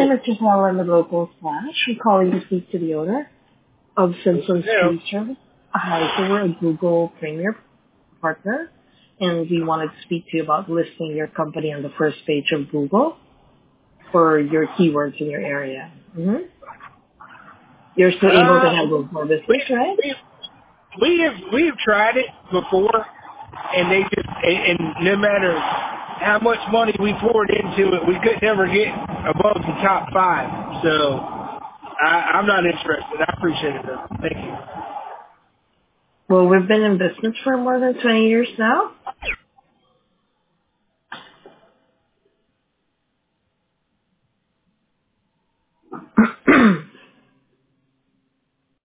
name is Giselle. I'm a local slash. I'm calling to speak to the owner of Simpsons Tree Service. Hi, so we're a Google Premier partner, and we wanted to speak to you about listing your company on the first page of Google for your keywords in your area. You're still able to handle more business, right? We've tried it before, and they just and no matter how much money we poured into it, we could never get above the top 5. So I'm not interested. I appreciate it though. Thank you. Well, we've been in business for more than 20 years now,